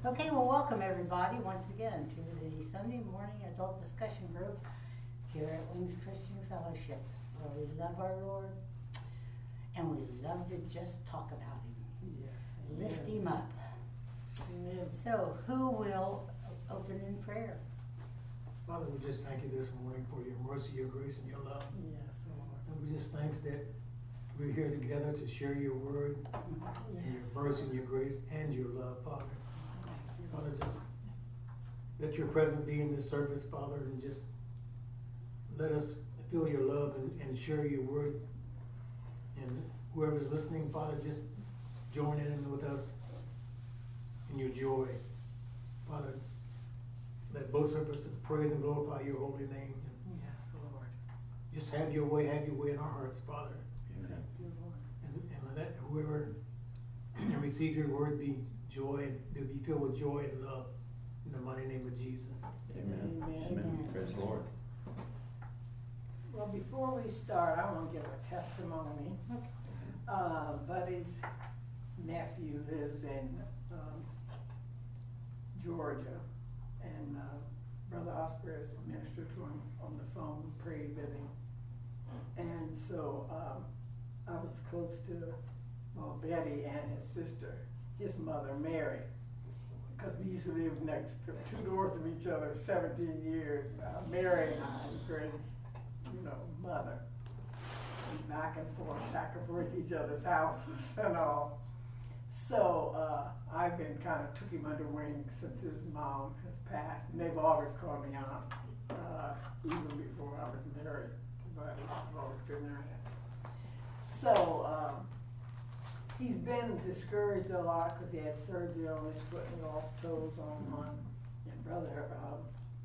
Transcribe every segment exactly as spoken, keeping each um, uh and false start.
Okay, well, welcome everybody once again to the Sunday morning adult discussion group here at Wings Christian Fellowship, where we love our Lord and we love to just talk about Him. Yes. Lift Amen. Him up. Amen. So, who will open in prayer? Father, we just thank you this morning for your mercy, your grace, and your love. Yes, Lord. And we just thanks that we're here together to share your word and Yes. your mercy and your grace and your love, Father. Father, just let your presence be in this service, Father, and just let us feel your love and, and share your word. And whoever's listening, Father, just join in with us in your joy. Father, let both services praise and glorify your holy name. And Yes, Lord. just have your way, have your way in our hearts, Father. Thank you, Lord. And, and let whoever receive your word be joy, and they'll be filled with joy and love. In the mighty name of Jesus. Amen. Amen. Amen. Praise the Lord. Well, before we start, I want to give a testimony. Okay. Uh, Buddy's nephew lives in um, Georgia, and uh, Brother Oscar has ministered to him on the phone, prayed with him. And so um, I was close to, well, Betty and his sister, his mother, Mary, because we used to live next to two doors of each other seventeen years. Uh, Mary and I, Greg's, you know, mother, back and forth, back and forth each other's houses and all. So uh, I've been kind of took him under wing since his mom has passed, and they've always called me aunt, uh, even before I was married, but I've always been married. So um, he's been discouraged a lot because he had surgery on his foot and lost toes on one. And Brother um,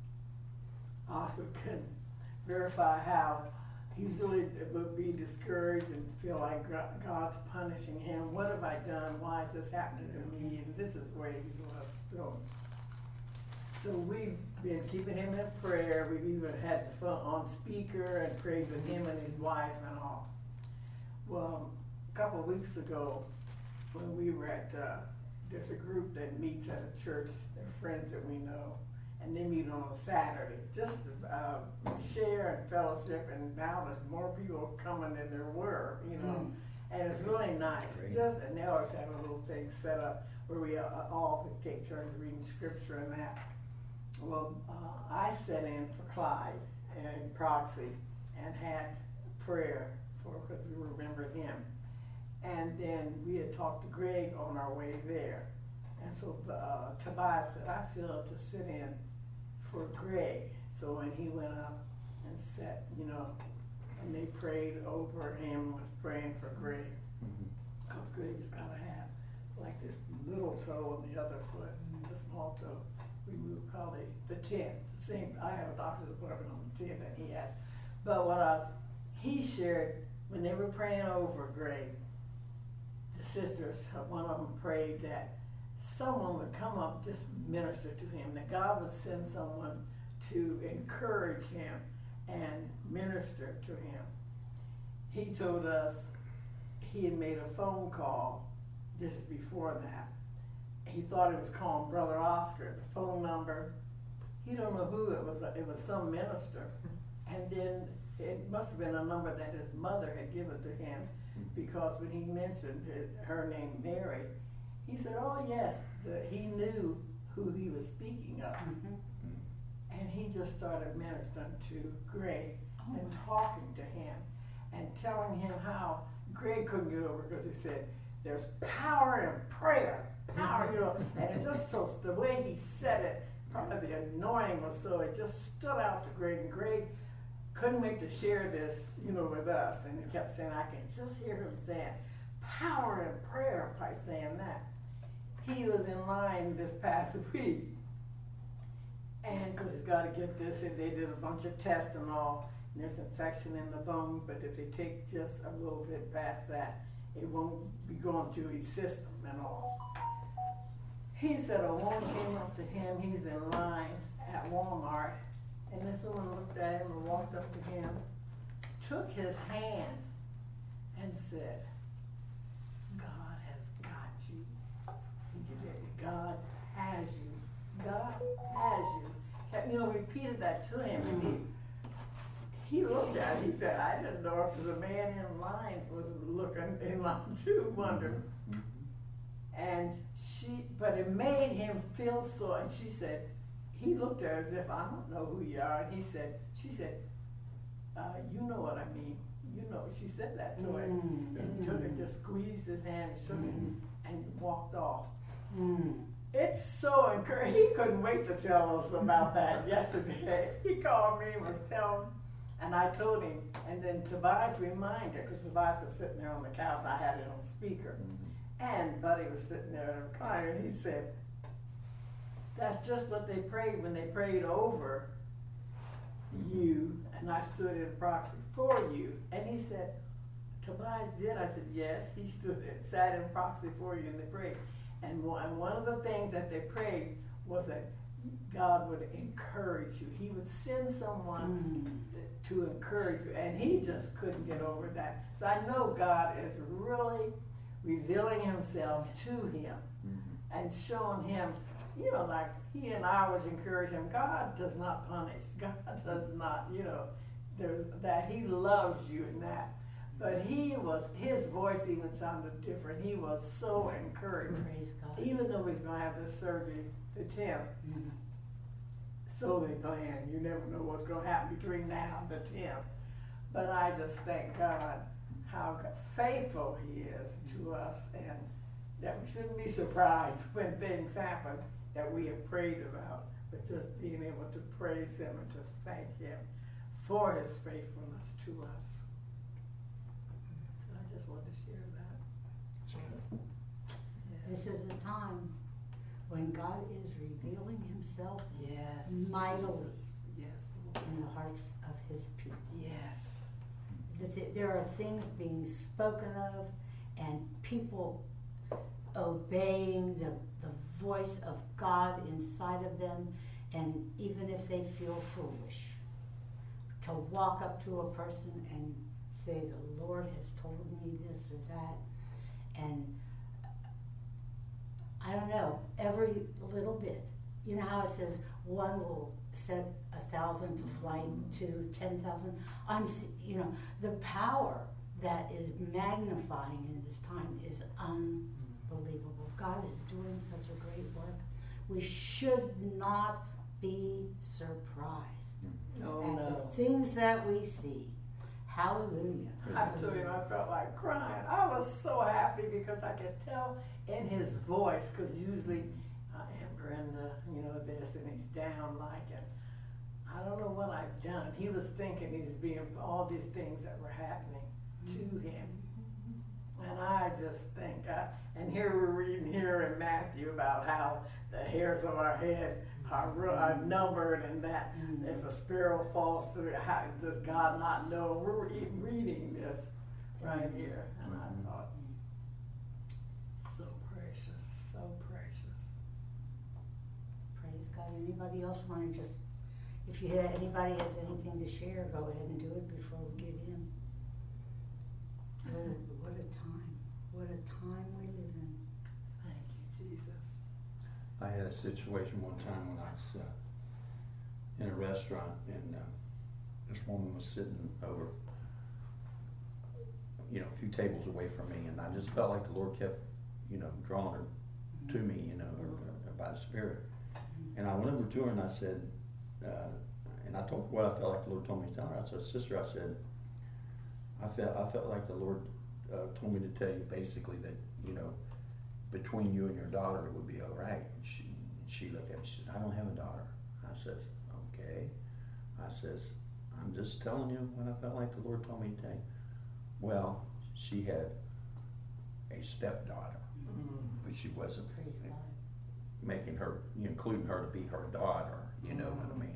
Oscar can verify how he really would be discouraged and feel like God's punishing him. What have I done? Why is this happening to me? And this is where he was feeling. So we've been keeping him in prayer. We've even had the phone on speaker and prayed with him and his wife and all. Well, a couple of weeks ago, when we were at, uh, there's a group that meets at a church, they're friends that we know, and they meet on a Saturday, just to uh, share and fellowship, and now there's more people coming than there were, you know, mm. and it's really nice. Great. Just And they always have a little thing set up where we uh, all take turns reading scripture and that. Well, uh, I sat in for Clyde and proxy and had prayer for, because we remembered him. And then we had talked to Greg on our way there. And so uh, Tobias said, I feel to sit in for Greg. So when he went up and sat, you know, and they prayed over him, was praying for Greg. Because mm-hmm. Greg has got to have like this little toe on the other foot, and the small toe. We moved probably the tenth, the same, I have a doctor's appointment on the tenth that he had. But what I, he shared, when they were praying over Greg, the sisters, one of them prayed that someone would come up, just minister to him, that God would send someone to encourage him and minister to him. He told us he had made a phone call, this is before that. He thought it was calling Brother Oscar, the phone number. He don't know who it was, it was some minister. And then it must have been a number that his mother had given to him, because when he mentioned his, her name, Mary, he said, oh yes, the, he knew who he was speaking of. Mm-hmm. And he just started ministering to Greg oh. and talking to him and telling him how Greg couldn't get over, because he said, there's power in prayer, power, you know, and it just so, the way he said it, probably the anointing was so, it just stood out to Greg, and Greg couldn't wait to share this, you know, with us, and he kept saying, I can just hear him saying, power in prayer, by saying that. He was in line this past week, and because he's got to get this, and they did a bunch of tests and all, and there's infection in the bone, but if they take just a little bit past that, it won't be going to his system and all. He said a woman came up to him, he's in line at Walmart, and this woman looked at him and walked up to him, took his hand, and said, God has got you. God has repeated that to him, and he he looked at it. He said, I didn't know if the man in line was looking in line too, wondering. And she, but it made him feel so. And she said, he looked at her as if, I don't know who you are. And he said, she said, uh, you know what I mean. You know, she said that to him. Mm. And took and just squeezed his hand, shook Mm. him, and walked off. Mm. It's so encouraging. He couldn't wait to tell us about that yesterday. He called me and was telling, and I told him. And then Tobias reminded, because Tobias was sitting there on the couch. I had it on speaker. And Buddy was sitting there in a recliner, and he said, that's just what they prayed when they prayed over you, and I stood in proxy for you. And he said, Tobias did? I said, yes, he stood and sat in proxy for you, and they prayed. And one, and one of the things that they prayed was that God would encourage you. He would send someone mm. to encourage you, and he just couldn't get over that. So I know God is really revealing himself to him mm-hmm. and showing him, you know, like he and I was encouraging him. God does not punish. God does not, you know, there's that he loves you in that. But he was, his voice even sounded different. He was so encouraged. Praise God. Even though he's going to have this surgery the tenth. Mm-hmm. So they plan. You never know what's going to happen between now and the tenth. But I just thank God how faithful he is to us, and that we shouldn't be surprised when things happen that we have prayed about, but just being able to praise him and to thank him for his faithfulness to us. So I just wanted to share that. This is a time when God is revealing himself yes, mightily Jesus. Yes, in the hearts of his people. Yes. That there are things being spoken of and people obeying the, the voice of God inside of them, and even if they feel foolish, to walk up to a person and say, the Lord has told me this or that, and I don't know, every little bit. You know how it says one will set a thousand to flight, to ten thousand. I'm, you know, the power that is magnifying in this time is unbelievable. God is doing such a great work. We should not be surprised no, at no. the things that we see. Hallelujah. I told him I felt like crying. I was so happy because I could tell in his voice, because usually I am Brenda, you know, this, and he's down like it. I don't know what I've done. He was thinking he's being all these things that were happening to him. And I just think, I, and here we're reading here in Matthew about how the hairs of our head are, are numbered, and that mm-hmm. if a sparrow falls through it, how does God not know? We're reading this right here, and I thought, so precious, so precious. Praise God. Anybody else want to just, if you have, anybody has anything to share, go ahead and do it before we get in. What a, what a time. What a time we live in. Thank you, Jesus. I had a situation one time when I was uh, in a restaurant, and uh, this woman was sitting over, you know, a few tables away from me, and I just felt like the Lord kept, you know, drawing her to me, you know, or, or by the Spirit. And I went over to her and I said, uh, and I told her what I felt like the Lord told me to tell her. I said, sister, I said, I felt I felt like the Lord uh, told me to tell you basically that, you know, between you and your daughter it would be all right. And she she looked at me. She said, I don't have a daughter. I said, okay. I says, I'm just telling you what I felt like the Lord told me to tell you. Well, she had a stepdaughter, mm-hmm. but she wasn't Praise God. making her, including her to be her daughter. You know mm-hmm. what I mean?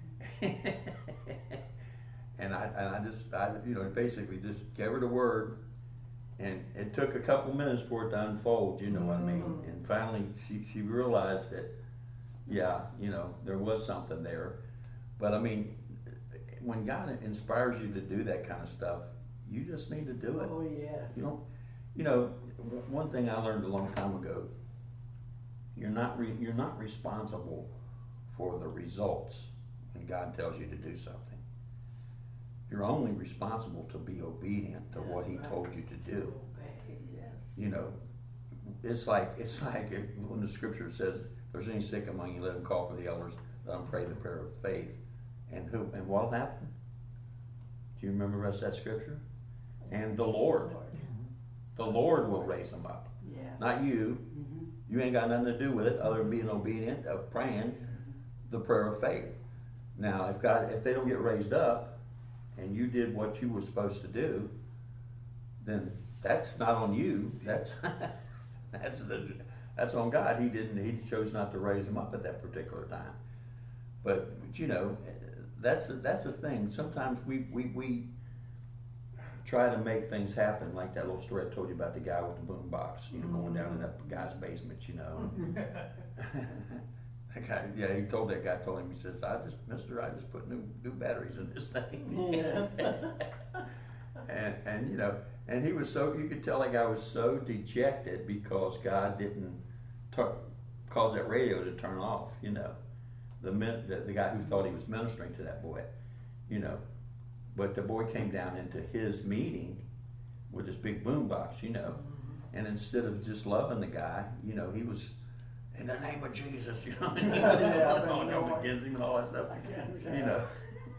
and I and I just I you know basically just gave her the word, and it took a couple minutes for it to unfold. You know mm-hmm. what I mean? And finally, she she realized that, yeah, you know, there was something there. But I mean, when God inspires you to do that kind of stuff, you just need to do it. Oh yes. You know, you know, one thing I learned a long time ago. You're not re, you're not responsible for the results, when God tells you to do something. You're only responsible to be obedient to That's what He right. told you to To do. obey, yes. You know, it's like it's like if, when the Scripture says, "If there's any sick among you, let them call for the elders, let them pray the prayer of faith." And who and what'll happen? Do you remember the rest of that Scripture? And the Lord, the Lord will raise them up, Yes. not you. Mhm. You ain't got nothing to do with it other than being obedient of praying the prayer of faith. Now, if God, if they don't get raised up, and you did what you were supposed to do, then that's not on you. That's that's the that's on God. He didn't. He chose not to raise them up at that particular time. But, but you know, that's that's the thing. Sometimes we we we try to make things happen, like that little story I told you about the guy with the boom box. You know, going down in that guy's basement. You know. That guy, yeah, he told that guy, told him, he says, I just, mister, I just put new new batteries in this thing. Yes. and, and, you know, and he was so, you could tell that guy was so dejected because God didn't t- cause that radio to turn off, you know. The, min- the the guy who thought he was ministering to that boy, you know. But the boy came down into his meeting with this big boom box, you know. And instead of just loving the guy, you know, he was, in the name of Jesus, you know, and he was Yeah, going I know. up against him and all that stuff, guess, you know.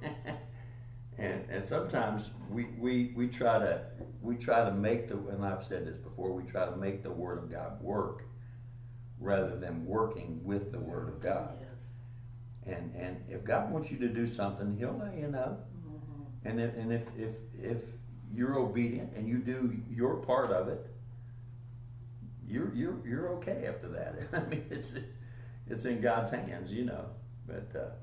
and and sometimes we, we we try to we try to make the, and I've said this before, we try to make the Word of God work rather than working with the Word of God. Yes. And and if God wants you to do something, He'll let you know. Mhm. And if, and if if if you're obedient and you do your part of it, you're you're you're okay after that. I mean, it's it's in God's hands, you know. But uh,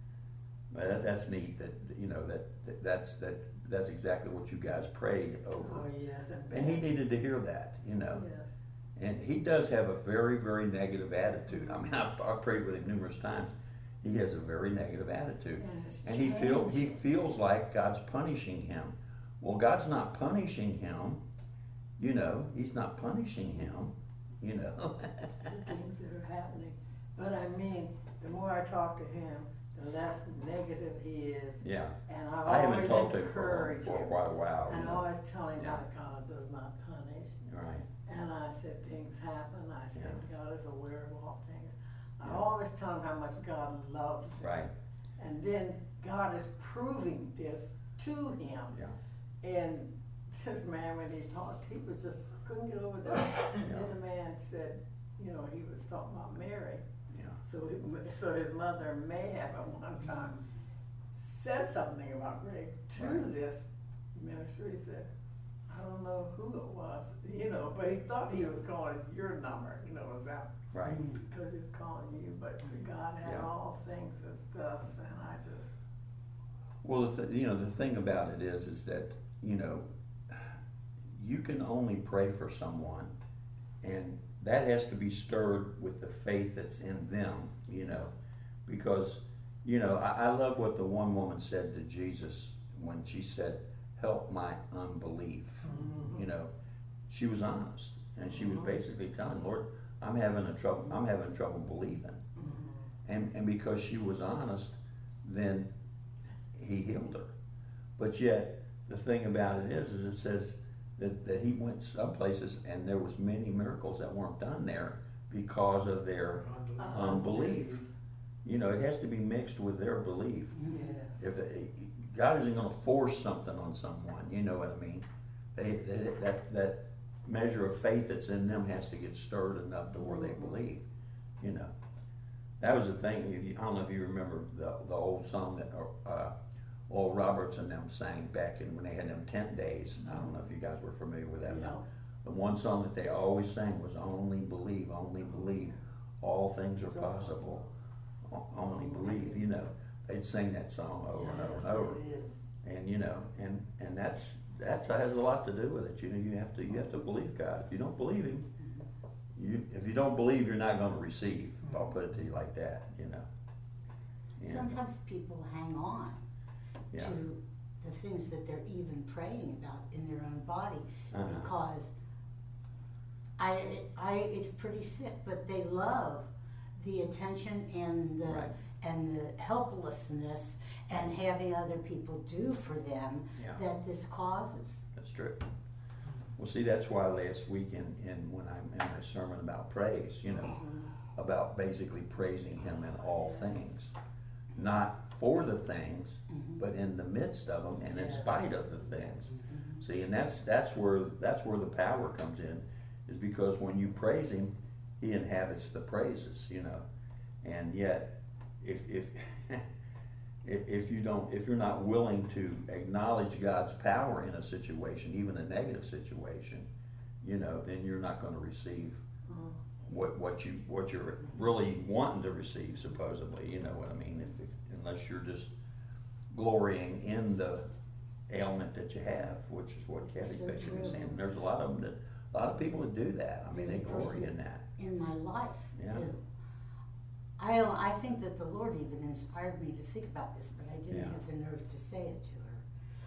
but that, that's neat. That you know that, that that's that that's exactly what you guys prayed over, Oh, yes. And, and he needed to hear that, you know. Yes. And he does have a very very negative attitude. I mean, I've, I've prayed with him numerous times. He has a very negative attitude, And it's and he feel he changing. feels like God's punishing him. Well, God's not punishing him. You know, He's not punishing him. You know. The things that are happening. But I mean, the more I talk to him, the less negative he is. Yeah. And I I haven't always talked to him for, encourage for him. quite a while. you And I know. always tell him Yeah. how God does not punish. Right. And I said things happen. I said God is aware of all things. I Yeah. always tell him how much God loves him. Right. And then God is proving this to him. Yeah. And this man, when he talked, he was just couldn't get over that. And Yeah. then the man said, you know, he was talking about Mary. Yeah. So, he- so his mother may have at one time said something about Greg to Right. this minister. He said, I don't know who it was, you know, but he thought he was calling your number, you know, was that Right. because he's calling you, but to God had Yeah. all things as thus, and I just, Well, the th- you know the thing about it is, is that you know you can only pray for someone, and that has to be stirred with the faith that's in them. You know, because you know I, I love what the one woman said to Jesus when she said, "Help my unbelief." You know, she was honest, and she was basically telling, Lord, I'm having a trouble. I'm having trouble believing, and and because she was honest, then He healed her. But yet, the thing about it is, is it says that, that he went some places and there was many miracles that weren't done there because of their unbelief. You know, it has to be mixed with their belief. yes. If they, God isn't going to force something on someone, you know what I mean? They, they, that that measure of faith that's in them has to get stirred enough to where they believe. You know, that was the thing. If you, I don't know if you remember the the old song that uh, Oral Roberts and them sang back in when they had them tent days. I don't know if you guys were familiar with that. or not. The one song that they always sang was "Only Believe, Only Believe, All Things Are Possible." O- Only believe. You know, they'd sing that song over and over Yes, and over. it is. And you know, and and that's that's that has a lot to do with it. You know, you have to you have to believe God. If you don't believe Him, you if you don't believe, you're not going to receive. I'll put it to you like that. You know. And, Sometimes people hang on yeah. to the things that they're even praying about in their own body Uh-huh. because I, I, it's pretty sick, but they love the attention and the, Right. and the helplessness and having other people do for them Yeah. that this causes. That's true. Well, see, that's why last week in, in when I'm in my sermon about praise, you know, about basically praising Him in all things, not for the things, Mhm. but in the midst of them and in Yes. spite of the things. See, and that's that's where that's where the power comes in, is because when you praise Him, He inhabits the praises, you know, and yet if if if, if you don't, if you're not willing to acknowledge God's power in a situation, even a negative situation, you know, then you're not going to receive what what you what you're really wanting to receive. Supposedly, you know what I mean? If, if, unless you're just glorying in the ailment that you have, which is what Kathy So basically true. is saying. There's a lot of them that a lot of people that do that. I mean, they There's a glory person in that. In my life, Yeah. too. I, don't- I think that the Lord even inspired me to think about this, but I didn't Yeah. have the nerve to say it to her.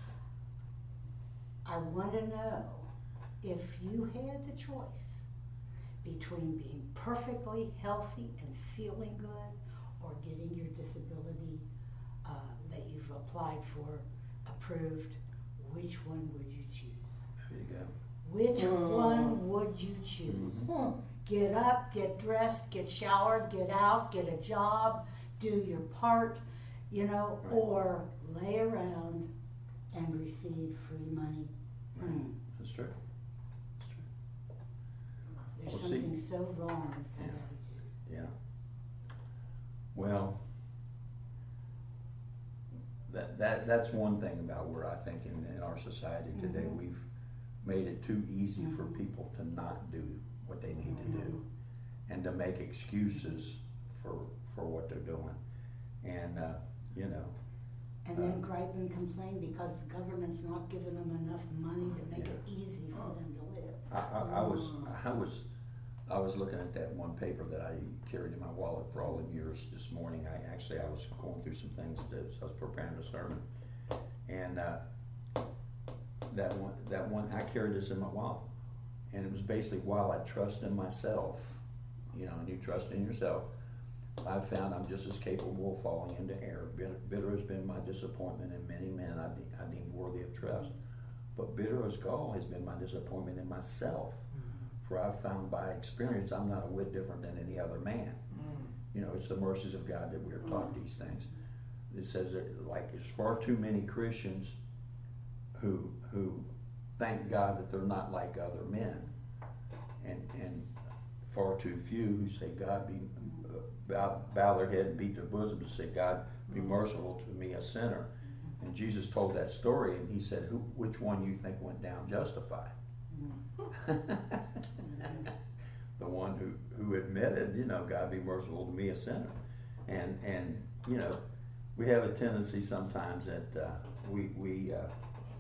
I want to know if you had the choice between being perfectly healthy and feeling good or getting your disability uh, that you've applied for approved, which one would you choose? There you go. Which Mm. one would you choose? Mhm. Get up, get dressed, get showered, get out, get a job, do your part, you know, Right. or lay around and receive free money. Hmm. That's true. That's true. There's Well, see- something so wrong with that Yeah. attitude. Yeah. Well, that, that, that's one thing about where I think in, in our society today, Mhm. we've made it too easy for Mhm. people to not do what they need to do Mhm. and to make excuses for, for what they're doing. And, uh, you know, And then Uh, gripe and complain because the government's not giving them enough money to make Yeah. it easy for them to live. I, I, I was, I was, I was looking at that one paper that I carried in my wallet for all the years this morning. I actually, I was going through some things that, so I was preparing a sermon. And, uh, that one, that one, I carried this in my wallet. And it was basically, while I trust in myself, you know, and you trust in yourself, I've found I'm just as capable of falling into error. Bitter, bitter has been my disappointment in many men I, de- I deemed worthy of trust. But bitter as gall has been my disappointment in myself. For I've found by experience I'm not a whit different than any other man. You know, it's the mercies of God that we are taught these things. It says that, like, there's far too many Christians who who thank God that they're not like other men, and and far too few who say, God be uh, bow, bow their head and beat their bosom to say, God be merciful to me, a sinner. And Jesus told that story, and He said, who, which one you think went down justified? The one who, who admitted, you know, God be merciful to me, a sinner. And, and you know, we have a tendency sometimes that uh, we, we, uh,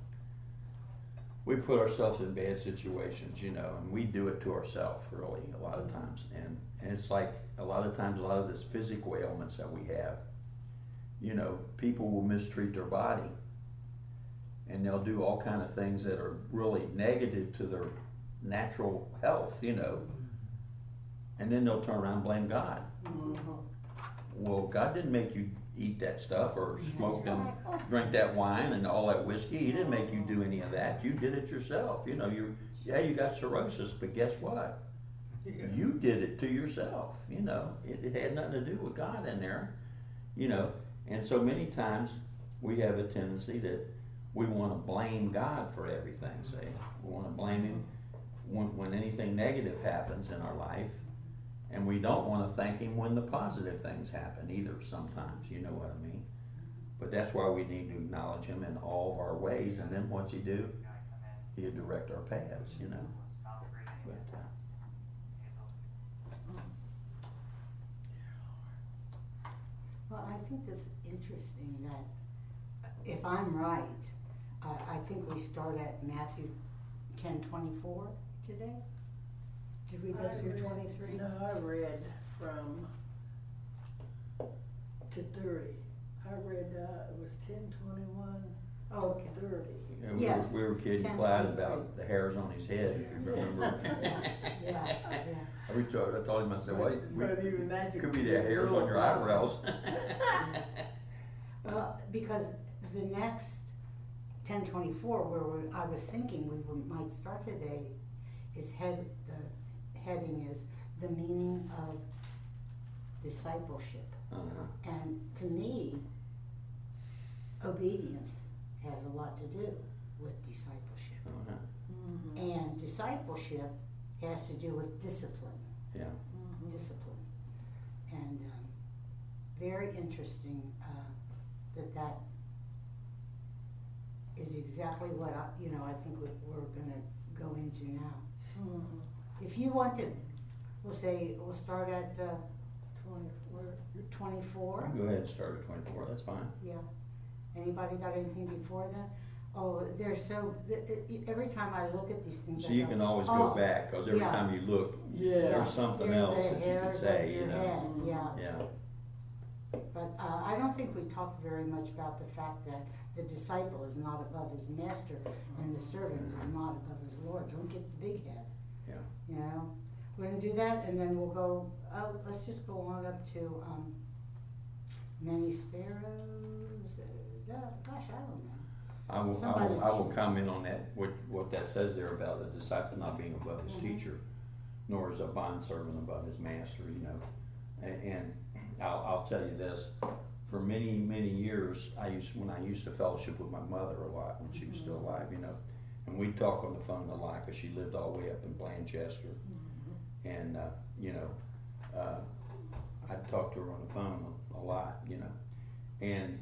we put ourselves in bad situations, you know, and we do it to ourselves, really, a lot of times. And, and it's like, a lot of times, a lot of this physical ailments that we have, you know, people will mistreat their body, and they'll do all kind of things that are really negative to their natural health, you know, and then they'll turn around and blame God. Well, God didn't make you eat that stuff or smoke them, drink that wine and all that whiskey. He didn't make you do any of that. You did it yourself. You know, you yeah, you got cirrhosis, but guess what? You did it to yourself. You know, it, it had nothing to do with God in there. You know, and so many times we have a tendency that we want to blame God for everything. Say, we want to blame Him when, when anything negative happens in our life. And we don't want to thank Him when the positive things happen either sometimes, you know what I mean? But that's why we need to acknowledge Him in all of our ways, and then once He do, He'll direct our paths, you know? But, uh, Well, I think that's interesting that, if I'm right, uh, I think we start at Matthew ten twenty-four today? Did we go I through read- twenty-three? No, I read from to thirty. I read, uh, it was ten twenty-one. Oh, okay. dirty. And we, Yes, were, we were kidding ten Clyde twenty-three. about the hairs on his head, if you remember. Yeah, yeah, yeah. I reached out, I told him, I said, wait, we, But even that, you could be could the do a hairs on little your bit. eyebrows. Well, because the next ten twenty-four, where we, I was thinking we were, might start today, is head, the heading is the meaning of discipleship. Uh-huh. And to me, obedience has a lot to do with discipleship. Uh-huh. Mhm. And discipleship has to do with discipline, Yeah. Mhm. discipline. And um, very interesting uh, that that is exactly what I, you know, I think we- we're gonna go into now. Mhm. If you want to, we'll say, we'll start at uh, Twenty, where, twenty-four. Go ahead and start at twenty-four, that's fine. Yeah. Anybody got anything before that? Oh, they're so, th- it- every time I look at these things. So I you go, can always "Oh, go back, cause every yeah. time you look, yeah. there's something there's else the that you hairs could of say, your you know. head, Yeah, Yeah, but uh, I don't think we talked very much about the fact that the disciple is not above his master and the servant is not above his Lord. Don't get the big head. yeah. You know, we're gonna do that, and then we'll go. Uh, let's just go on up to um, many sparrows. Uh, gosh, I don't know. I will, I Somebody's will, I will choice. comment on that, what, what that says there about the disciple not being above his Mhm. teacher, nor is a bondservant above his master, you know. And, and I'll, I'll tell you this, for many, many years, I used, when I used to fellowship with my mother a lot, when she was still Mhm. alive, you know, and we'd talk on the phone a lot, cause she lived all the way up in Blanchester, Mhm. and, uh, you know, uh, I'd talk to her on the phone a, a lot, you know, and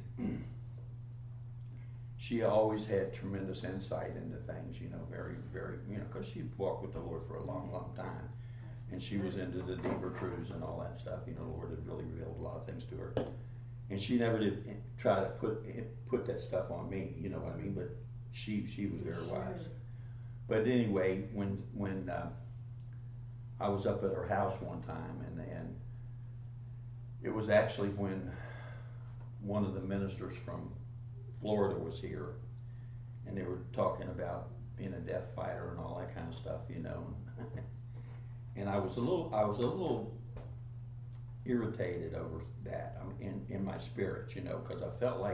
she always had tremendous insight into things, you know, very, very, you know, because she walked with the Lord for a long, long time. And she was into the deeper truths and all that stuff, you know, the Lord had really revealed a lot of things to her. And she never did try to put, put that stuff on me, you know what I mean, but she, she was very wise. But anyway, when, when, uh, I was up at her house one time, and, and it was actually when one of the ministers from Florida was here, and they were talking about being a death fighter and all that kind of stuff, you know. And I was a little, I was a little irritated over that, I mean, in, in my spirit, you know, because I felt like,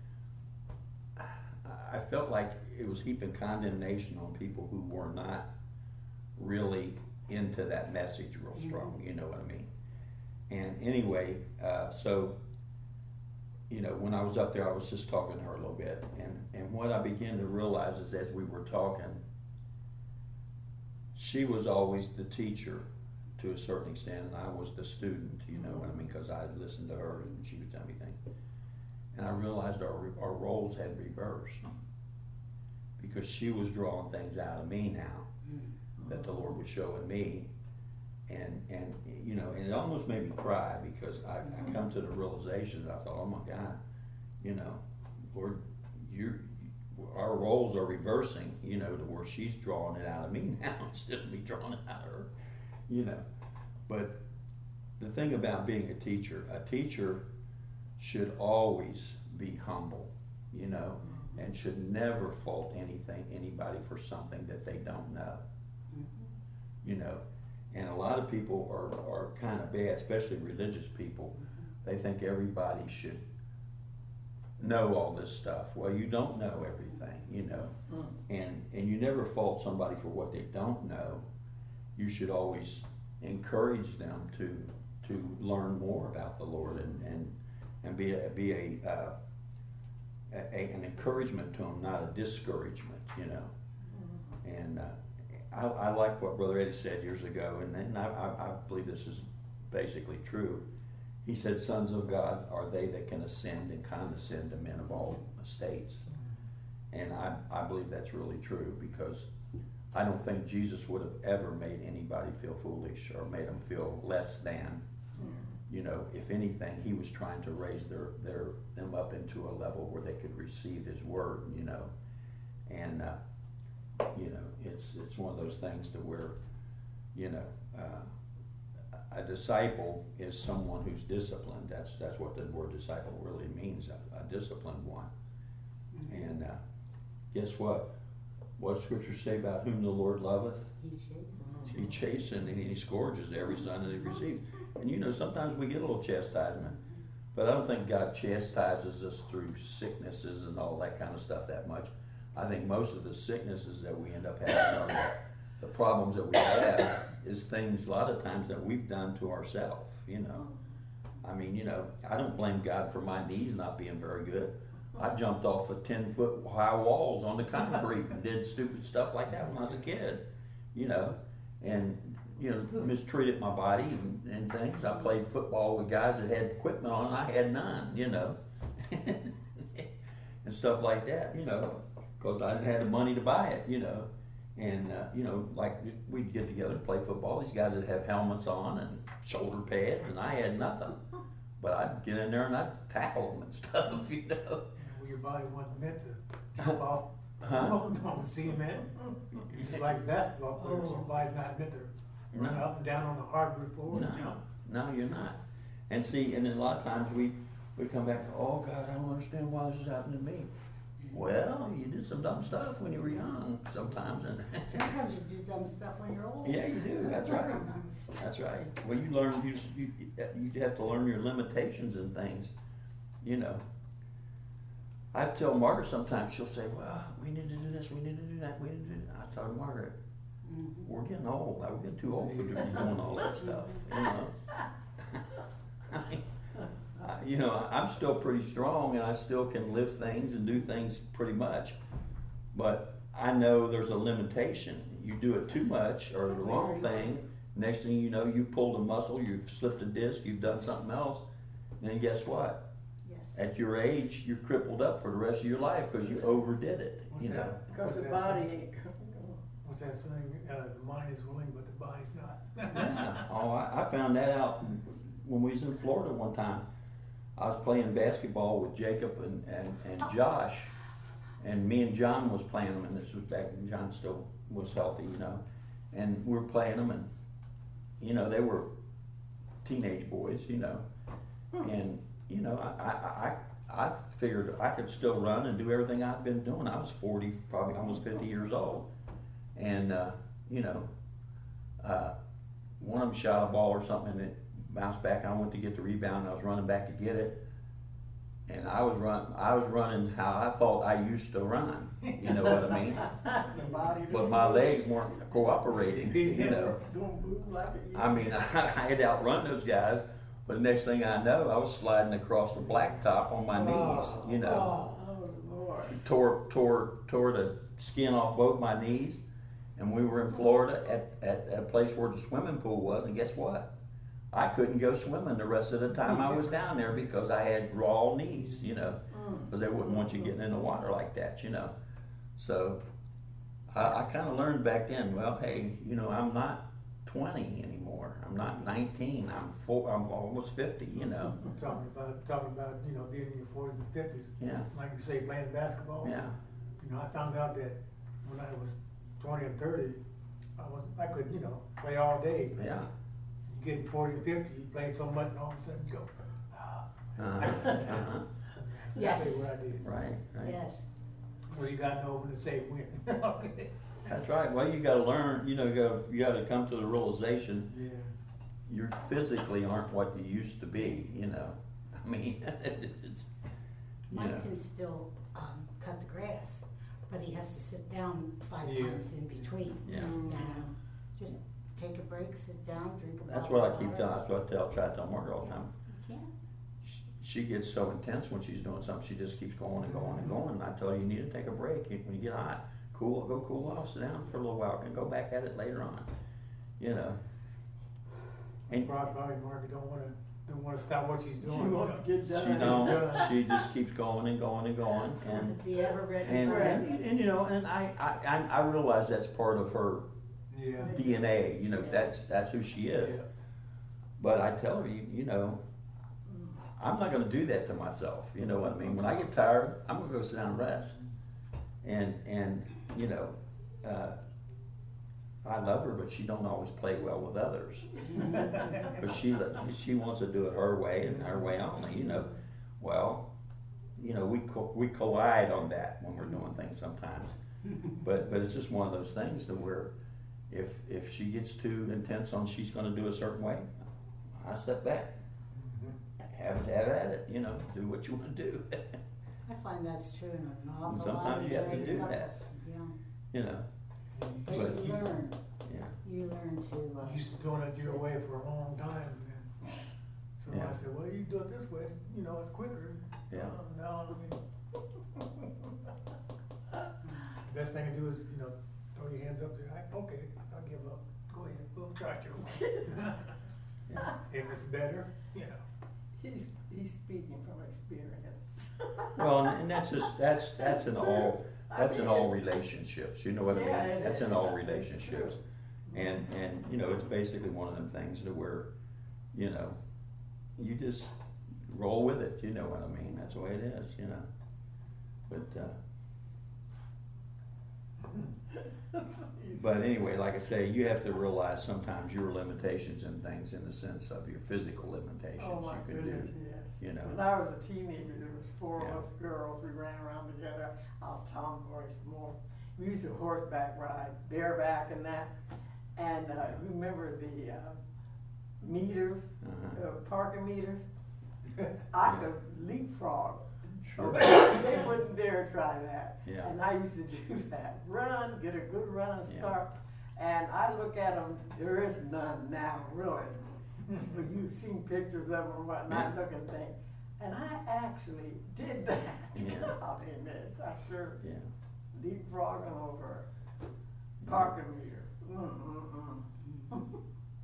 I felt like it was heaping condemnation on people who were not really into that message real strong, you know what I mean? And anyway, uh, so, you know, when I was up there, I was just talking to her a little bit, and, and what I began to realize is as we were talking, she was always the teacher to a certain extent, and I was the student, you know what I mean, because I listened to her and she would tell me things. And I realized our, our roles had reversed, because she was drawing things out of me now Mm. that the Lord was showing me. And, and you know, and it almost made me cry, because I, I come to the realization that I thought, oh my God, you know, Lord, you're, our roles are reversing, you know, to where she's drawing it out of me now instead of me drawing it out of her, you know. But the thing about being a teacher, a teacher should always be humble, you know, and should never fault anything, anybody for something that they don't know, Mhm. you know. And a lot of people are, are kind of bad, especially religious people. They think everybody should know all this stuff. Well, you don't know everything, you know. Mm. And, and you never fault somebody for what they don't know. You should always encourage them to, to learn more about the Lord, and, and, and be a, be a, uh, a, an encouragement to them, not a discouragement, you know. And, uh, I, I like what Brother Eddie said years ago, and, and I, I, I believe this is basically true. He said, sons of God are they that can ascend and condescend to men of all estates. And I, I believe that's really true, because I don't think Jesus would have ever made anybody feel foolish or made them feel less than. You know, if anything, he was trying to raise their, their them up into a level where they could receive his word, you know. And, uh, you know, it's it's one of those things to where, you know, uh, a disciple is someone who's disciplined. That's that's what the word disciple really means, a, a disciplined one. And uh, guess what? What scripture say about whom the Lord loveth? He chases. He chastened and he scourges every son that he receives. And you know, sometimes we get a little chastisement, but I don't think God chastises us through sicknesses and all that kind of stuff that much. I think most of the sicknesses that we end up having, or the, the problems that we have, is things a lot of times that we've done to ourselves, you know. I mean, you know, I don't blame God for my knees not being very good. I jumped off of ten foot high walls on the concrete and did stupid stuff like that when I was a kid, you know, and, you know, mistreated my body and, and things. I played football with guys that had equipment on and I had none, you know, and stuff like that, you know, because I didn't have the money to buy it, you know. And, uh, you know, like we'd get together and play football. These guys would have helmets on and shoulder pads, and I had nothing. But I'd get in there and I'd tackle them and stuff, you know. Well, your body wasn't meant to jump off Huh? on the cement. It's like basketball players. Your body's not meant to run No. up and down on the hardwood floor and No, jump. no, you're not. And see, and then a lot of times we, we come back, oh God, I don't understand why this is happening to me. Well, you did some dumb stuff when you were young sometimes. And Sometimes you do dumb stuff when you're old. yeah, you do, that's right. That's right. Well, you learn, you, you, you have to learn your limitations and things, you know. I tell Margaret sometimes, she'll say, well, we need to do this, we need to do that, we need to do that. I tell Margaret, Mhm. we're getting old, we're getting too old for doing doing all that stuff, you know. I mean, I- you know, I'm still pretty strong and I still can lift things and do things pretty much, but I know there's a limitation. You do it too much or the wrong thing, next thing you know, you pulled a muscle, you've slipped a disc, you've done something else, and then guess what? Yes. At your age, you're crippled up for the rest of your life because you overdid it, What's you know. that? Because What's the that body saying? ain't. What's that saying? Uh, the mind is willing, but the body's not. Yeah. Oh, I, I found that out when we was in Florida one time. I was playing basketball with Jacob and, and, and Josh, and me and John was playing them, and this was back when John still was healthy, you know, and we were playing them, and, you know, they were teenage boys, you know, and, you know, I, I, I, I figured I could still run and do everything I'd been doing. I was forty, probably almost fifty years old, and, uh, you know, uh, one of them shot a ball or something, and it bounced back. I went to get the rebound. I was running back to get it, and I was run. I was running how I thought I used to run. You know what I mean? The body. But my legs weren't cooperating. You know. Don't move like it used I mean, I, I had to outrun those guys. But the next thing I know, I was sliding across the blacktop on my knees. You know, Oh, Lord. tore tore tore the skin off both my knees. And we were in Florida at, at, at a place where the swimming pool was, and guess what? I couldn't go swimming the rest of the time I was down there because I had raw knees, you know, because they wouldn't want you getting in the water like that, you know. So I, I kind of learned back then, well, hey, you know, I'm not twenty anymore. I'm not nineteen. I'm four, I'm almost fifty, you know. talking about talking about you know being in your forties and fifties. Yeah. Like you say, playing basketball. Yeah. You know, I found out that when I was twenty and thirty, I was I could you know play all day. Yeah. You get forty and fifty, you play so much, and all of a sudden you go. Ah. Uh-huh. Uh-huh. That's Yes. exactly what I did. Right, right. Yes. So you got to know when to say when. Okay. That's right. Well, you gotta learn, you know, you gotta, you gotta come to the realization Yeah. you physically aren't what you used to be, you know. I mean, it's, you Mike know. can still, um, cut the grass, but he has to sit down five Yeah. times in between. Yeah. Now, just take a break, sit down, drink a bottle. That's what I of keep water. telling, that's what I tell, try to tell Margaret all the time. You can't. She- She gets so intense when she's doing something, she just keeps going and going and going, and I tell her, you need to take a break. When you get hot, cool, go cool off, sit down for a little while, and go back at it later on, you know. And Probably, probably Margaret don't want to don't want to stop what she's doing. She wants to get done. she don't, she just keeps going and going and going, and, The ever-ready and, bread. and, and, you know, and I, I, I I realize that's part of her Yeah. D N A, you know, that's, that's who she is. Yeah. But I tell her, you, you know, I'm not gonna do that to myself, you know what I mean? When I get tired, I'm gonna go sit down and rest. And, and, you know, uh, I love her, but she don't always play well with others. Cause she, she wants to do it her way and her way only, you know. Well, you know, we co- we collide on that when we're doing things sometimes. But but it's just one of those things to where if if she gets too intense on she's going to do a certain way, I step back. Have have at it, you know, do what you want to do. I find that's true in an awful And lot sometimes of you have to married do couples. that. Yeah, You know, but But you you- learn, yeah, you learn to, uh. You used to doing it your way for a long time, and then somebody Yeah. said, well, you do it this way, it's, you know, it's quicker. Yeah. Uh, No, I mean, best thing to do is, you know, throw your hands up, say, "I- okay, I'll give up, go ahead, we'll try to. yeah. If it's better, you know. He's, he's speaking from experience. Well, and, and that's just that's that's in True. all I that's in mean, all it's- relationships. You know what Yeah, I mean? it That's is. in all It's relationships. true. And and you know, it's basically one of them things to where, you know, you just roll with it. You know what I mean? That's the way it is. You know, but. Uh, But anyway, like I say, you have to realize sometimes your limitations and things in the sense of your physical limitations Oh my you can goodness, do. yes. You know. When I was a teenager, there was four Yeah. of us girls, we ran around together, I was tomboyish more. We used to horseback ride, bareback and that, and, uh, remember the, uh, meters, Uh-huh. uh, parking meters? I Yeah. could leapfrog. Sure. They wouldn't dare try that. Yeah. And I used to do that, run, get a good run and Yeah. start. And I look at them, there is none now, really. But you've seen pictures of them and whatnot, Yeah. looking thing. And I actually did that. Yeah. I'll admit, I sure Yeah. leapfrogging over a parking meter. Mm-mm-mm.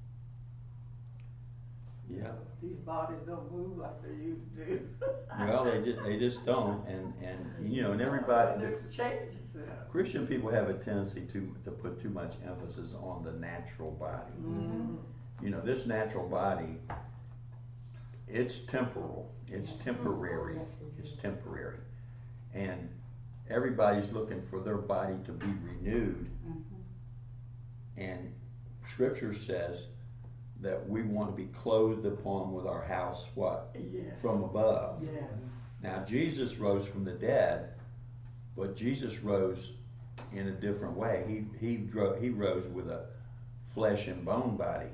Yeah. These bodies don't move like they used to. Well, they just they just don't, and and you know, and everybody. There's changes there. Christian people have a tendency to to put too much emphasis on the natural body. Mm. You know, this natural body, it's temporal, it's Yes. temporary, Yes, it it's is. temporary, and everybody's looking for their body to be renewed. Mhm. And Scripture says that we want to be clothed upon with our house, what? Yes. From above. Yes. Now, Jesus rose from the dead, but Jesus rose in a different way. He, he, dro- he rose with a flesh and bone body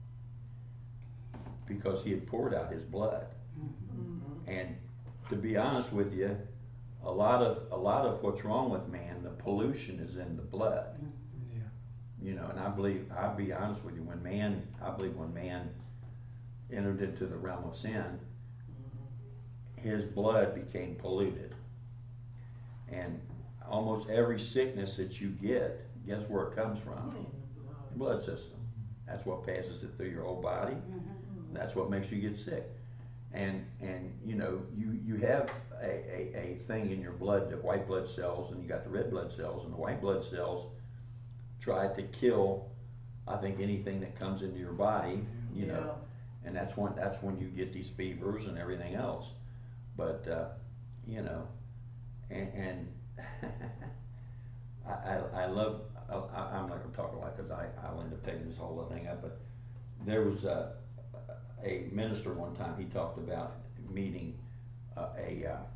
because he had poured out his blood. Mhm. And to be honest with you, a lot of, a lot of what's wrong with man, the pollution is in the blood. Yeah. You know, and I believe, I'll be honest with you, when man, I believe when man entered into the realm of sin, his blood became polluted. And almost every sickness that you get, guess where it comes from? The blood system. That's what passes it through your whole body. Mhm. That's what makes you get sick. And, and you know, you, you have a, a, a thing in your blood, the white blood cells, and you got the red blood cells, and the white blood cells try to kill, I think, anything that comes into your body, you know, and that's when, that's when you get these fevers and everything else. But, uh, you know, and, and I, I, I love, I, I'm not gonna talk a lot because I, I'll end up taking this whole thing up, but there was a, a minister one time, he talked about meeting uh, a, uh,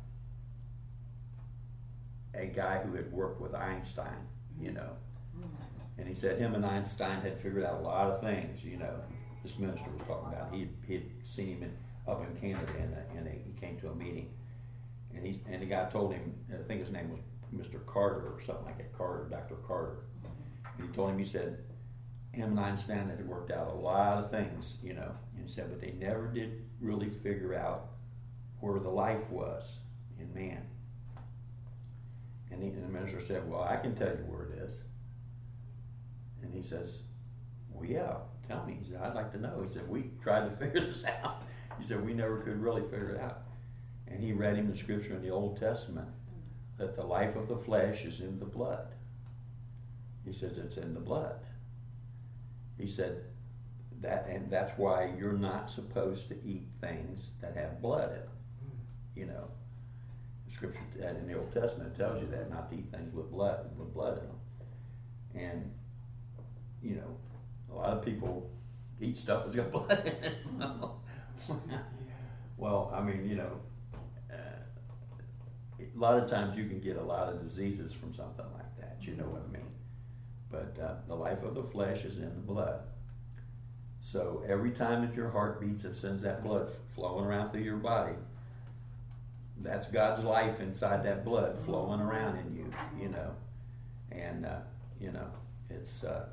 a guy who had worked with Einstein, you know, and he said him and Einstein had figured out a lot of things, you know, this minister was talking about. He he'd seen him in, up in Canada, and and he came to a meeting, and he's and the guy told him, I think his name was Mister Carter or something like that, Carter, Doctor Carter. And he told him, he said, him and Einstein had worked out a lot of things, you know, and he said, but they never did really figure out where the life was in man. And, he, and the minister said, well, I can tell you where it is. And he says, well, yeah, tell me. He said, I'd like to know. He said, we tried to figure this out. He said, we never could really figure it out. And he read him the scripture in the Old Testament that the life of the flesh is in the blood. He says it's in the blood. He said that, and that's why you're not supposed to eat things that have blood in them. You know, the scripture in the Old Testament tells you that, not to eat things with blood, with blood in them. And you know, a lot of people eat stuff that's got blood in it. Well, I mean, you know, uh, a lot of times you can get a lot of diseases from something like that, you know what I mean? But uh, the life of the flesh is in the blood. So every time that your heart beats, it sends that blood flowing around through your body. That's God's life inside that blood flowing around in you, you know. And, uh, you know, it's, uh,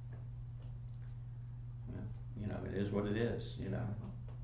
you know, it is what it is, you know.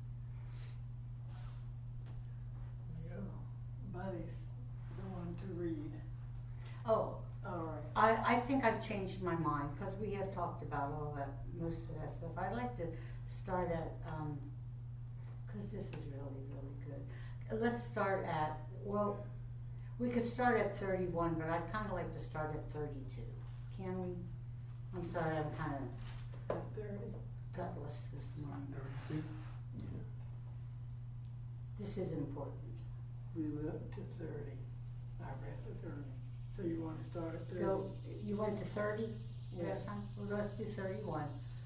So, Buddy's the one to read. Oh, All right. I, I think I've changed my mind, because we have talked about all that, most of that stuff. I'd like to start at, um, because this is really, really good. Let's start at, well, we could start at thirty-one, but I'd kind of like to start at thirty-two. Can we? I'm sorry, I'm kind of At thirty. gutless this morning. Thirty-two. Yeah. This is important. We went up to thirty. I read the thirty. So you want to start at thirty? Go, you went to thirty Yeah. last time? Well, let's do thirty-one.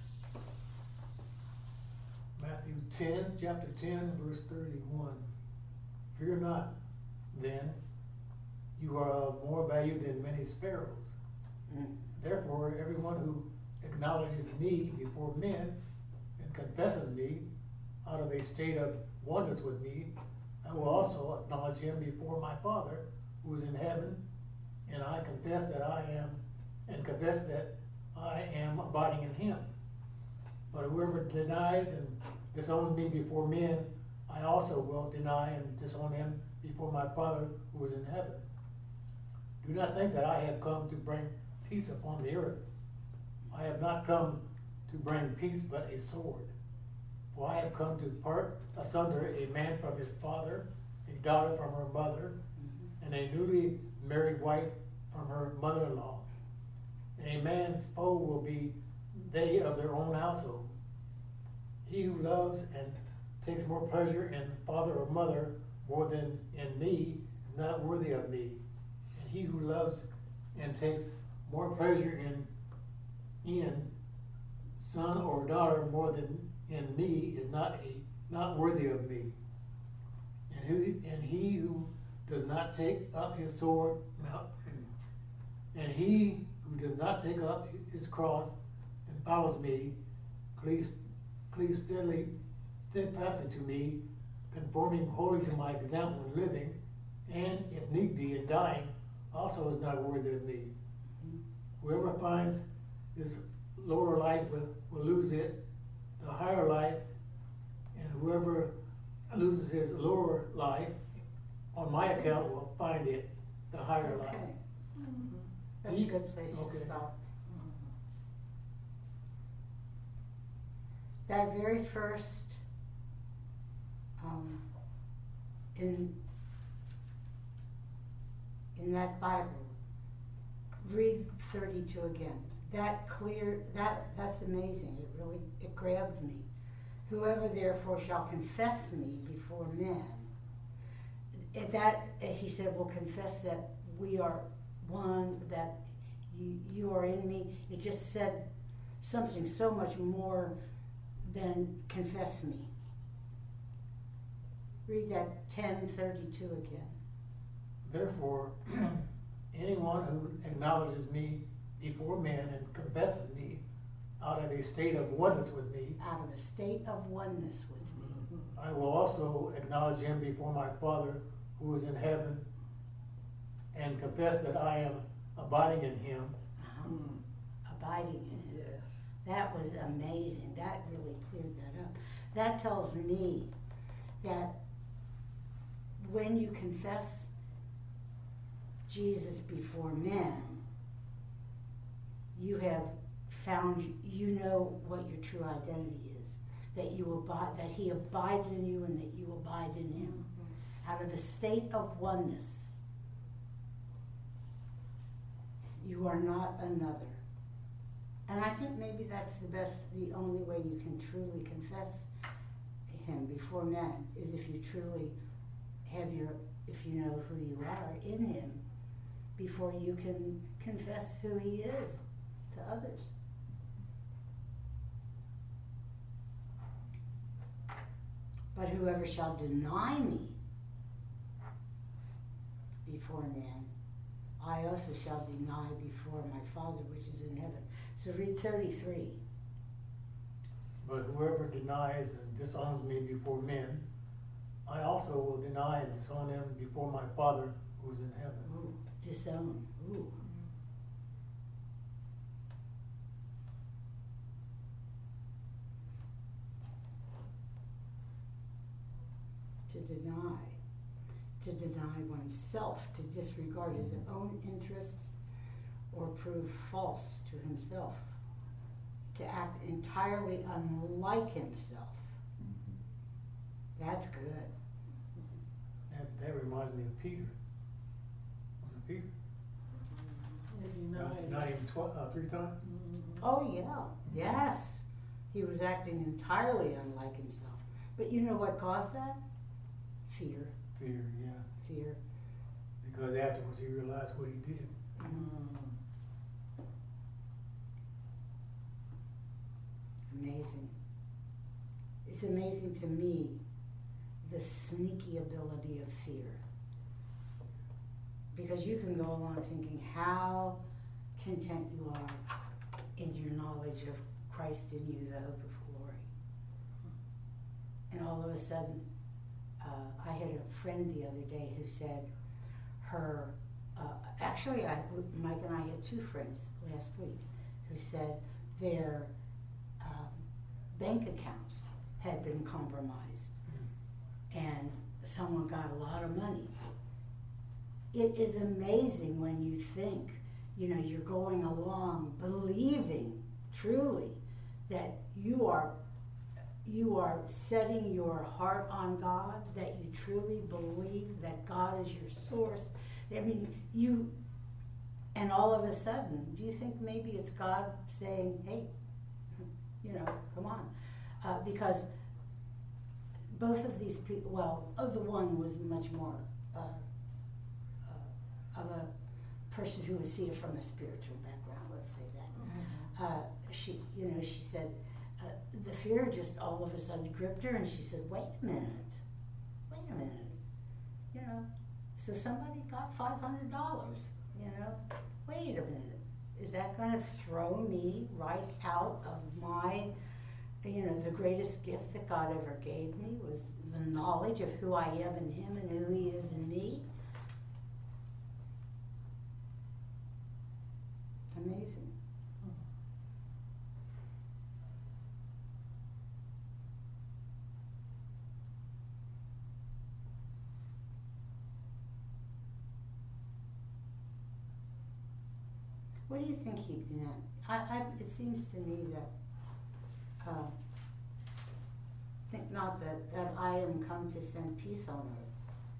Matthew ten, chapter ten, verse thirty-one. Fear not, then, you are of more value than many sparrows. Mm. Therefore, everyone who acknowledges me before men and confesses me out of a state of oneness with me, I will also acknowledge him before my Father who is in heaven, and I confess that I am, and confess that I am abiding in him. But whoever denies and disowns me before men, I also will deny and disown him before my Father who is in heaven. Do not think that I have come to bring peace upon the earth. I have not come to bring peace but a sword. For I have come to part asunder a man from his father, a daughter from her mother, and a newly married wife from her mother-in-law. And a man's foe will be they of their own household. He who loves and takes more pleasure in father or mother more than in me is not worthy of me. And he who loves and takes more pleasure in in son or daughter more than in me is not a not worthy of me. And who and he who does not take up his sword now, and he who does not take up his cross and follows me, cleaves cleaves steadily steadfastly to me, conforming wholly to my example in living, and if need be in dying, also is not worthy of me. Whoever finds his lower life will, will lose it, the higher life, and whoever loses his lower life on my account will find it, the higher life. Okay, Mhm. that's a He- good place okay. to stop. That very first, um, in, in that Bible, read thirty-two again. That clear, that, that's amazing. It really, it grabbed me. Whoever therefore shall confess me before men. At that, he said, will confess that we are one, that you, you are in me. It just said something so much more than confess me. Read that ten thirty-two again. Therefore, anyone who acknowledges me before men and confesses me out of a state of oneness with me, Out of a state of oneness with me. I will also acknowledge him before my Father who is in heaven, and confess that I am abiding in him. Uh-huh. Mm. Abiding in it. Yes. That was amazing. That really cleared that up. That tells me that when you confess Jesus before men, you have found, you know what your true identity is. That you abide, that he abides in you and that you abide in him. Out of a state of oneness, you are not another. And I think maybe that's the best, the only way you can truly confess him before men is if you truly have your, if you know who you are in him, before you can confess who he is to others. But whoever shall deny me before man, I also shall deny before my Father which is in heaven. So read thirty-three. But whoever denies and disowns me before men, I also will deny and disown him before my Father who is in heaven. Ooh, disown. Ooh. To deny. To deny oneself, to disregard his own interests or prove false to himself. To act entirely unlike himself. That's good. That, that reminds me of Peter. Was it Peter? Not, not even tw- uh, three times? Oh, yeah. Yes. He was acting entirely unlike himself. But you know what caused that? Fear. Fear, yeah. Fear. Because afterwards he realized what he did. Mm. Amazing. It's amazing to me the sneaky ability of fear. Because you can go along thinking how content you are in your knowledge of Christ in you, the hope of glory. And all of a sudden, uh, I had a friend the other day who said her, uh, actually I, Mike and I had two friends last week who said their um, bank accounts had been compromised and someone got a lot of money. It is amazing when you think, you know, you're going along believing truly that you are you are setting your heart on God, that you truly believe that God is your source. I mean, you, and all of a sudden, do you think maybe it's God saying, hey, you know, come on? Uh, because both of these people, well, oh, the one was much more uh, uh, of a person who was seated from a spiritual background, let's say that. Mm-hmm. uh, she, you know, she said, uh, the fear just all of a sudden gripped her, and she said, wait a minute, wait a minute, you know, so somebody got five hundred dollars, you know, wait a minute, is that going to throw me right out of my, you know, the greatest gift that God ever gave me was the knowledge of who I am in Him and who He is in me? Amazing. What do you think he meant? I, I, it seems to me that, uh, think not that, that I am come to send peace on earth.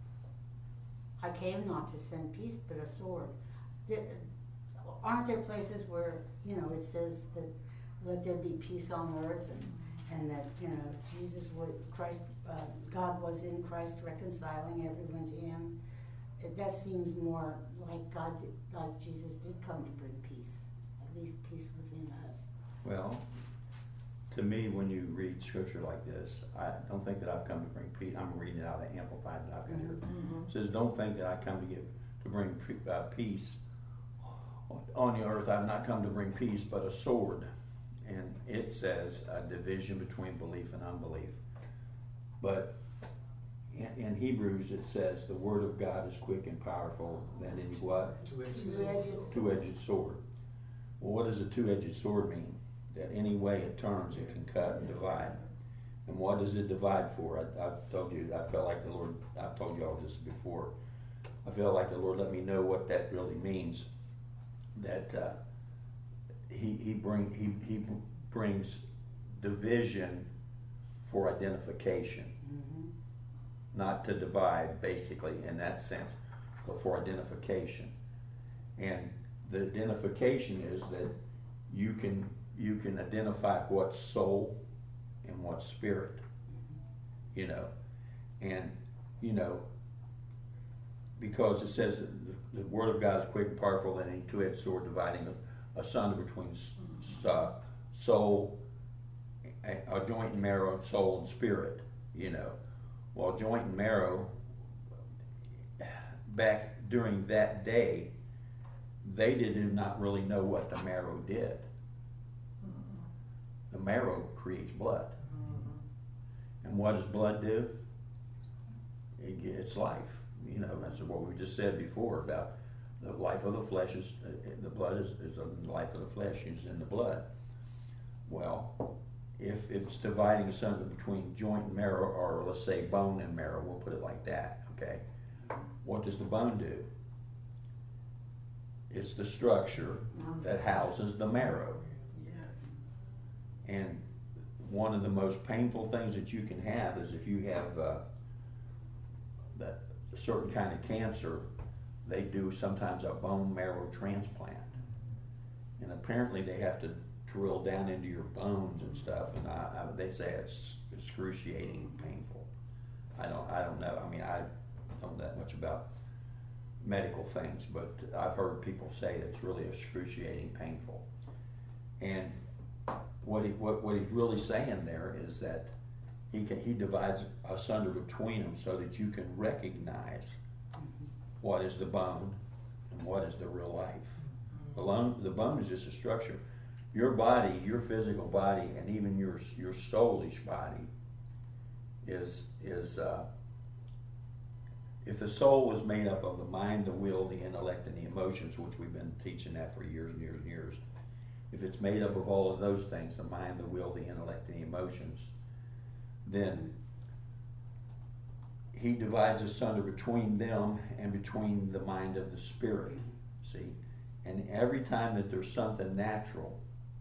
I came not to send peace, but a sword. The, aren't there places where, you know, it says that let there be peace on earth, and, and that, you know, Jesus would, Christ, uh, God was in Christ reconciling everyone to Him. It, that seems more like God, did, like Jesus did come to bring peace, at least peace within us. Well, to me, when you read scripture like this, I don't think that I've come to bring peace. I'm reading it out of Amplified that I've got here. Mm-hmm. It says, don't think that I come to give, to bring uh, peace on the earth. I've not come to bring peace, but a sword. And it says a division between belief and unbelief. But in, in Hebrews it says the word of God is quick and powerful than any what? Two-edged Two-edged. Two-edged sword. Well, what does a two-edged sword mean? That any way it turns, it can cut and divide. And what does it divide for? I, I've told you, I felt like the Lord, I've told you all this before. I felt like the Lord let me know what that really means. That uh, he he bring he he brings division for identification, Mm-hmm. not to divide, basically in that sense, but for identification. And the identification is that you can you can identify what's soul and what's spirit, you know, and you know, because it says that the, the word of God is quick and powerful than any two-edged sword, dividing asunder between uh, soul, a, a joint and marrow, soul and spirit, you know. Well, joint and marrow, back during that day, they did not really know what the marrow did. The marrow creates blood. And what does blood do? It, it's life. You know, that's what we just said before about the life of the flesh is, uh, the blood is, is the life of the flesh is in the blood. Well, if it's dividing asunder between joint and marrow, or let's say bone and marrow, we'll put it like that, okay? What does the bone do? It's the structure that houses the marrow. Yeah. And one of the most painful things that you can have is if you have uh, that a certain kind of cancer, they do sometimes a bone marrow transplant. And apparently they have to drill down into your bones and stuff, and I, I, they say it's excruciating painful. I don't, I don't know. I mean, I don't know that much about medical things, but I've heard people say it's really excruciating painful. And what he, what, what he's really saying there is that he can, he divides asunder between them so that you can recognize what is the bone and what is the real life. The bone, the bone is just a structure. Your body, your physical body, and even your your soulish body is is uh, if the soul is made up of the mind, the will, the intellect, and the emotions, which we've been teaching that for years and years and years. If it's made up of all of those things, the mind, the will, the intellect, and the emotions, then he divides asunder between them and between the mind of the spirit. See? And every time that there's something natural,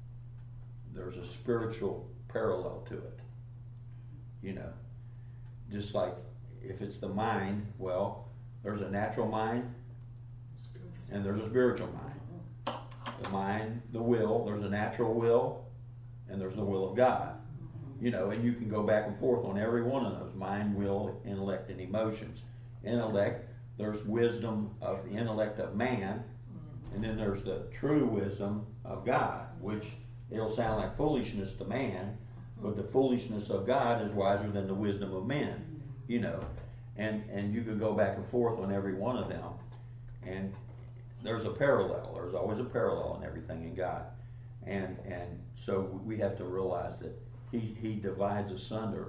there's a spiritual parallel to it. You know, just like if it's the mind, well, there's a natural mind and there's a spiritual mind. The mind, the will, there's a natural will and there's the will of God. You know, and you can go back and forth on every one of those: mind, will, intellect, and emotions. Intellect, there's wisdom of the intellect of man, and then there's the true wisdom of God, which it'll sound like foolishness to man, but the foolishness of God is wiser than the wisdom of men, you know. And and you could go back and forth on every one of them, and there's a parallel. There's always a parallel in everything in God. And and so we have to realize that he, he divides asunder,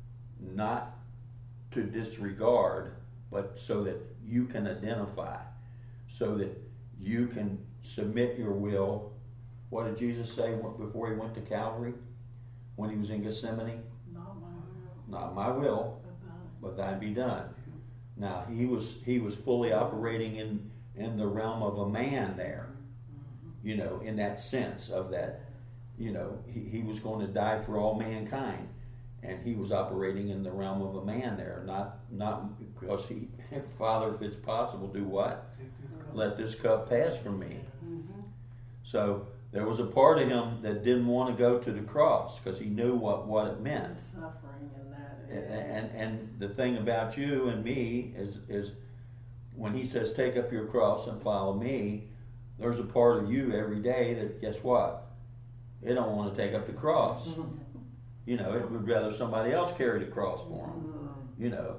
not to disregard, but so that you can identify, so that you can submit your will. What did Jesus say before he went to Calvary? When he was in Gethsemane? Not my will. Not my will, but thine be done. Now he was he was fully operating in, in the realm of a man there, you know, in that sense of that, you know, he, he was going to die for all mankind. And he was operating in the realm of a man there, not not because he, Father, if it's possible, do what? This Let this cup pass from me. Mm-hmm. So there was a part of him that didn't want to go to the cross because he knew what, what it meant. Suffering in that. And, and and the thing about you and me is is when he says take up your cross and follow me, there's a part of you every day that, guess what? It don't want to take up the cross. You know, it would rather somebody else carry the cross for them. You know.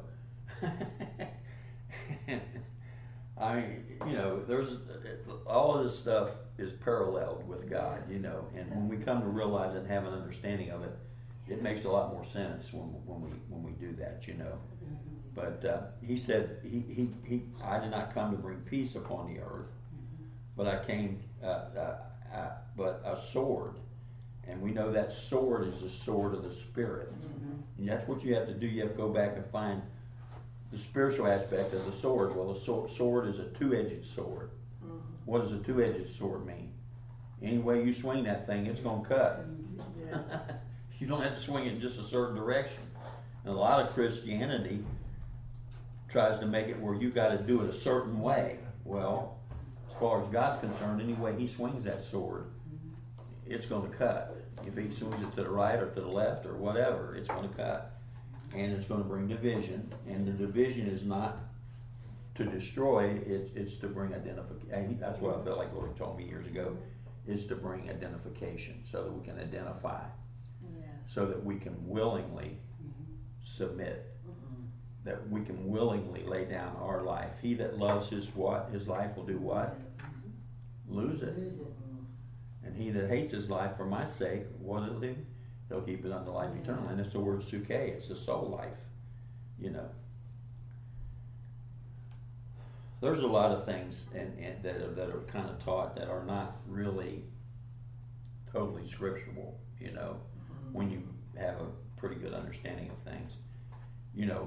I mean, you know, there's all of this stuff is paralleled with God, you know, and when we come to realize and have an understanding of it, it makes a lot more sense when when we when we do that, you know. But uh, he said he, he he I did not come to bring peace upon the earth, but I came uh, uh, uh, but a sword. And we know that sword is the sword of the Spirit. Mm-hmm. And that's what you have to do. You have to go back and find the spiritual aspect of the sword. Well, the so- sword is a two-edged sword. Mm-hmm. What does a two-edged sword mean? Any way you swing that thing, it's going to cut. Yeah. You don't have to swing it in just a certain direction. And a lot of Christianity tries to make it where you got to do it a certain way. Well, as far as God's concerned, any way he swings that sword, it's going to cut. If he swings it to the right or to the left or whatever, it's going to cut. And it's going to bring division. And the division is not to destroy, it's, it's to bring identification. That's what I felt like the Lord told me years ago, is to bring identification so that we can identify. Yeah. So that we can willingly submit. that we can willingly lay down our life. He that loves his what? His life will do what? Lose it. Lose it. And he that hates his life for my sake, what will he do? He'll keep it unto life eternal. And it's the word suke, it's the soul life, you know. There's a lot of things and, and that are, that are kind of taught that are not really totally scriptural, you know, when you have a pretty good understanding of things. You know,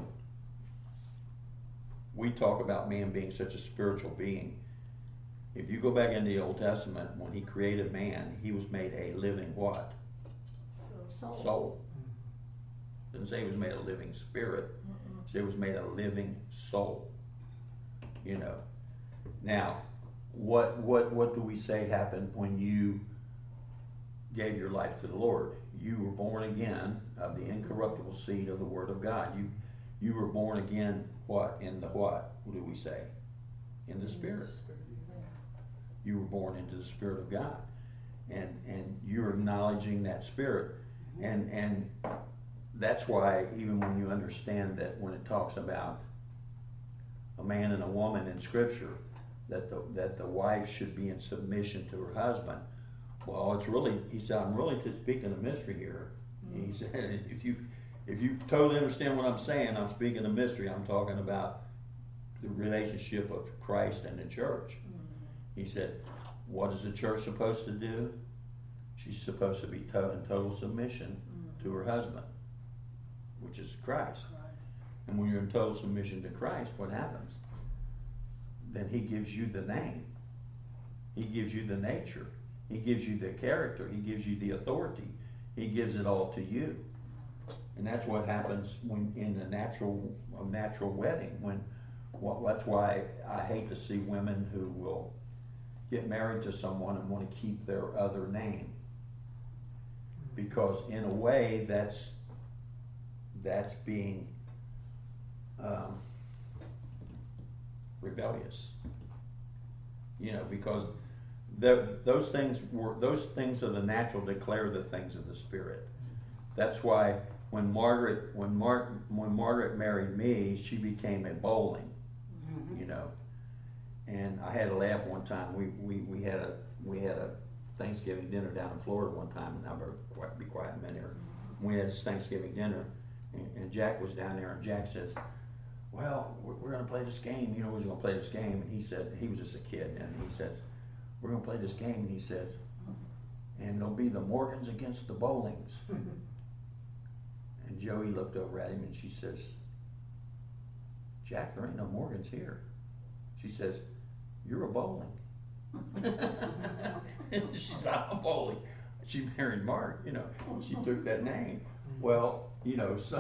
we talk about man being such a spiritual being. If you go back into the Old Testament, when he created man, he was made a living what? Soul. Soul. Didn't say he was made a living spirit. It said he was made a living soul. You know. Now, what what what do we say happened when you gave your life to the Lord? You were born again of the incorruptible seed of the Word of God. You you were born again what? In the what? What do we say? In the Spirit. You were born into the Spirit of God. And and you're acknowledging that Spirit. And and that's why even when you understand that when it talks about a man and a woman in Scripture, that the that the wife should be in submission to her husband. Well, it's really, he said, I'm really speaking a mystery here. Mm-hmm. He said, if you if you totally understand what I'm saying, I'm speaking a mystery. I'm talking about the relationship of Christ and the church. Mm-hmm. He said, what is the church supposed to do? She's supposed to be to- in total submission mm-hmm. to her husband, which is Christ. Christ. And when you're in total submission to Christ, what happens? Then he gives you the name. He gives you the nature. He gives you the character. He gives you the authority. He gives it all to you. And that's what happens when in a natural a natural wedding. When well, that's why I hate to see women who will get married to someone and want to keep their other name. Because in a way that's that's being um, rebellious. You know, because the, those things were those things of the natural declare the things of the spirit. That's why when Margaret when Mark when Margaret married me, she became a Bowling. Mm-hmm. You know, and I had a laugh one time. We, we, we had a we had a Thanksgiving dinner down in Florida one time, and I better be quiet in a minute. We had this Thanksgiving dinner, and, and Jack was down there, and Jack says, well, we're, we're going to play this game. You know, we're going to play this game. And he said, he was just a kid, and he says, we're going to play this game. And he says, and it'll be the Morgans against the Bowlings. And Joey looked over at him, and she says, Jack, there ain't no Morgans here. She says, you're a Bowling. She said, I'm a Bowling. She married Mark, you know. She took that name. Well, you know, so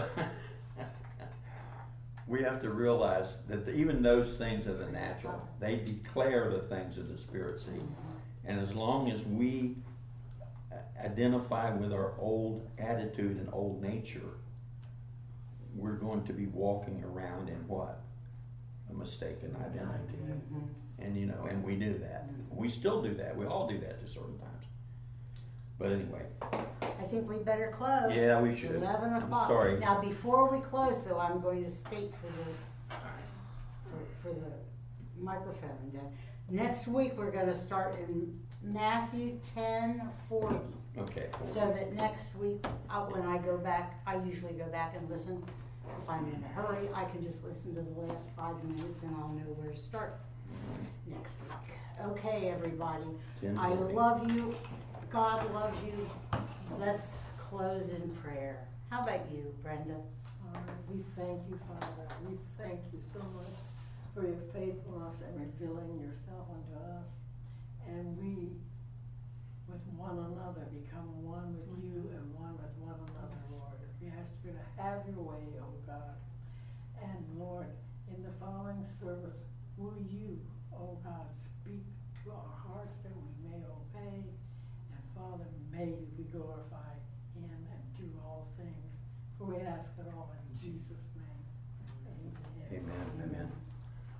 we have to realize that the, even those things of the natural, they declare the things of the spirit, see. And as long as we identify with our old attitude and old nature, we're going to be walking around in what? A mistaken identity. Mm-hmm. And you know, and we do that. Mm-hmm. We still do that. We all do that to certain times. But anyway. I think we better close. Yeah, we should. Eleven o'clock. Sorry. Now, before we close, though, I'm going to state for the for, for the microphone. Uh, next week, we're going to start in Matthew ten forty. Okay. forty. So that next week, uh, when I go back, I usually go back and listen. If I'm in a hurry, I can just listen to the last five minutes, and I'll know where to start next week. Okay, everybody. I love you. God loves you. Let's close in prayer. How about you, Brenda? All right, we thank you, Father. We thank you so much for your faithfulness and revealing yourself unto us. And we, with one another, become one with you and one with one another, Lord. We ask you to have your way, oh God. And Lord, in the following service, will you, oh God, speak to our hearts that we may obey. Father, may you be glorified in and through all things. For we ask it all in Jesus' name. Amen. Amen. Amen.